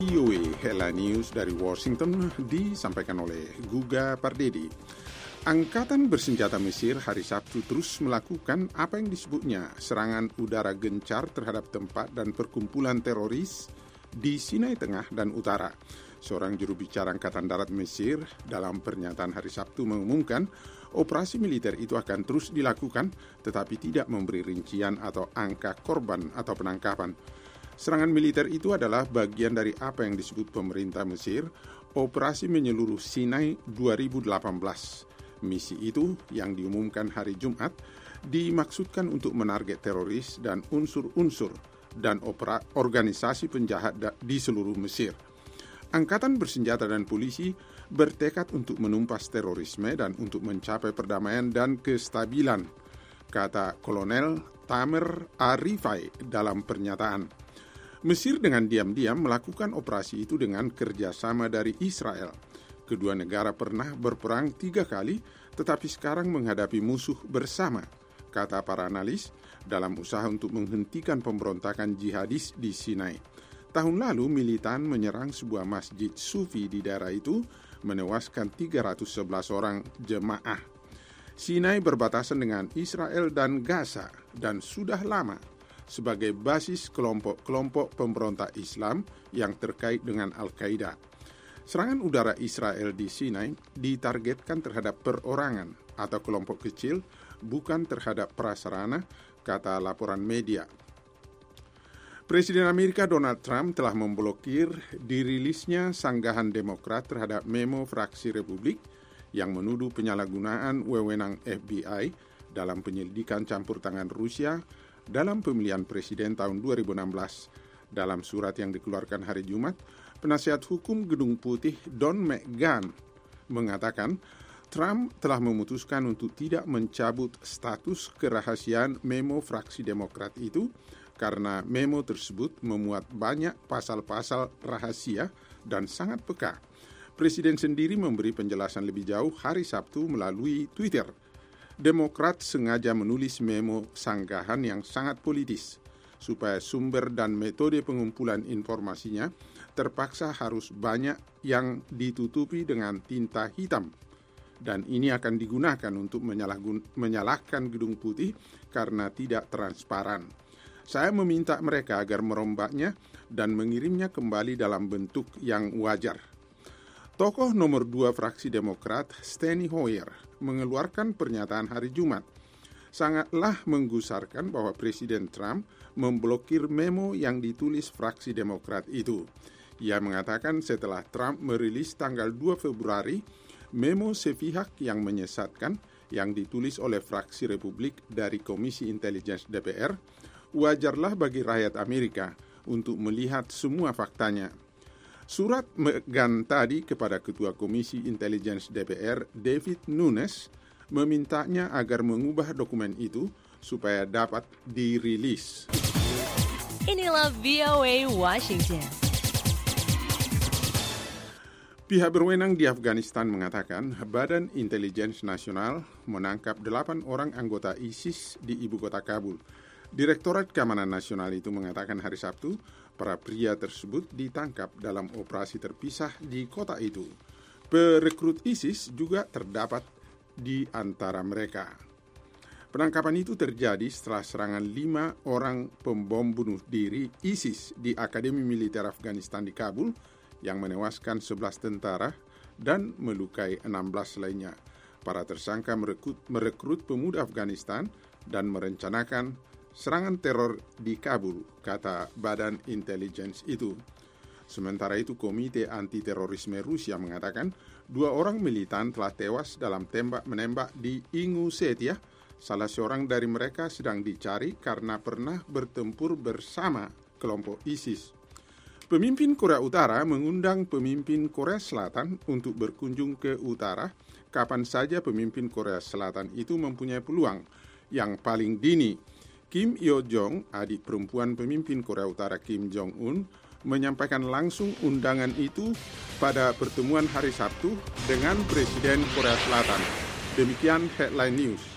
VOA Headline News dari Washington disampaikan oleh Guga Pardedi. Angkatan bersenjata Mesir hari Sabtu terus melakukan apa yang disebutnya serangan udara gencar terhadap tempat dan perkumpulan teroris di Sinai Tengah dan Utara. Seorang juru bicara Angkatan Darat Mesir dalam pernyataan hari Sabtu mengumumkan operasi militer itu akan terus dilakukan tetapi tidak memberi rincian atau angka korban atau penangkapan. Serangan militer itu adalah bagian dari apa yang disebut pemerintah Mesir Operasi Menyeluruh Sinai 2018. Misi itu yang diumumkan hari Jumat dimaksudkan untuk menarget teroris dan unsur-unsur dan organisasi penjahat di seluruh Mesir. Angkatan bersenjata dan polisi bertekad untuk menumpas terorisme dan untuk mencapai perdamaian dan kestabilan, kata Kolonel Tamer Arifai dalam pernyataan. Mesir dengan diam-diam melakukan operasi itu dengan kerjasama dari Israel. Kedua negara pernah berperang 3 kali, tetapi sekarang menghadapi musuh bersama, kata para analis, dalam usaha untuk menghentikan pemberontakan jihadis di Sinai. Tahun lalu, militan menyerang sebuah masjid Sufi di daerah itu, menewaskan 311 orang jemaah. Sinai berbatasan dengan Israel dan Gaza, dan sudah lama sebagai basis kelompok-kelompok pemberontak Islam yang terkait dengan Al-Qaeda. Serangan udara Israel di Sinai ditargetkan terhadap perorangan atau kelompok kecil, bukan terhadap prasarana, kata laporan media. Presiden Amerika Donald Trump telah memblokir dirilisnya sanggahan Demokrat terhadap memo fraksi Republik yang menuduh penyalahgunaan wewenang FBI dalam penyelidikan campur tangan Rusia dalam pemilihan presiden tahun 2016. Dalam surat yang dikeluarkan hari Jumat, penasihat hukum Gedung Putih Don McGahn mengatakan Trump telah memutuskan untuk tidak mencabut status kerahasiaan memo fraksi Demokrat itu karena memo tersebut memuat banyak pasal-pasal rahasia dan sangat peka. Presiden sendiri memberi penjelasan lebih jauh hari Sabtu melalui Twitter. Demokrat sengaja menulis memo sanggahan yang sangat politis, supaya sumber dan metode pengumpulan informasinya terpaksa harus banyak yang ditutupi dengan tinta hitam. Dan ini akan digunakan untuk menyalahkan Gedung Putih karena tidak transparan. Saya meminta mereka agar merombaknya dan mengirimnya kembali dalam bentuk yang wajar. Tokoh nomor 2 fraksi Demokrat, Steny Hoyer, mengeluarkan pernyataan hari Jumat. Sangatlah menggusarkan bahwa Presiden Trump memblokir memo yang ditulis fraksi Demokrat itu. Ia mengatakan setelah Trump merilis tanggal 2 Februari, memo sepihak yang menyesatkan yang ditulis oleh fraksi Republik dari Komisi Intelligence DPR, wajarlah bagi rakyat Amerika untuk melihat semua faktanya. Surat McGahn tadi kepada Ketua Komisi Intelligence DPR, David Nunes, memintanya agar mengubah dokumen itu supaya dapat dirilis. Inilah VOA Washington. Pihak berwenang di Afghanistan mengatakan Badan Intelijen Nasional menangkap 8 orang anggota ISIS di ibu kota Kabul. Direktorat Keamanan Nasional itu mengatakan hari Sabtu, para pria tersebut ditangkap dalam operasi terpisah di kota itu. Perekrut ISIS juga terdapat di antara mereka. Penangkapan itu terjadi setelah serangan 5 orang pembom bunuh diri ISIS di Akademi Militer Afghanistan di Kabul yang menewaskan 11 tentara dan melukai 16 lainnya. Para tersangka merekrut pemuda Afghanistan dan merencanakan serangan teror di Kabul, kata Badan Intelijen itu. Sementara itu, Komite Anti-Terorisme Rusia mengatakan 2 orang militan telah tewas dalam tembak-menembak di Ingusetia. Salah seorang dari mereka sedang dicari karena pernah bertempur bersama kelompok ISIS. Pemimpin Korea Utara mengundang pemimpin Korea Selatan untuk berkunjung ke utara kapan saja pemimpin Korea Selatan itu mempunyai peluang. Yang paling dini, Kim Yo-jong, adik perempuan pemimpin Korea Utara Kim Jong-un, menyampaikan langsung undangan itu pada pertemuan hari Sabtu dengan Presiden Korea Selatan. Demikian Headline News.